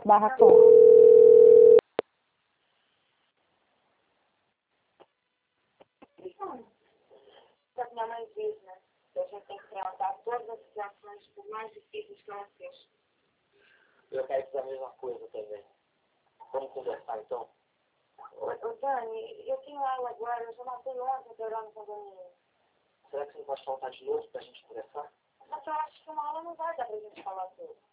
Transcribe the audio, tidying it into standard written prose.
barracão. Como minha mãe diz, né? Que a gente tem que enfrentar todas as situações, por mais difíceis que elas sejam. Eu quero dizer a mesma coisa também. Vamos conversar então? Ô Dani, eu tenho aula agora, eu já matei ontem operando no condomínio. Será que você não pode faltar de novo pra gente conversar? Mas eu acho que uma aula não vai dar pra gente falar tudo.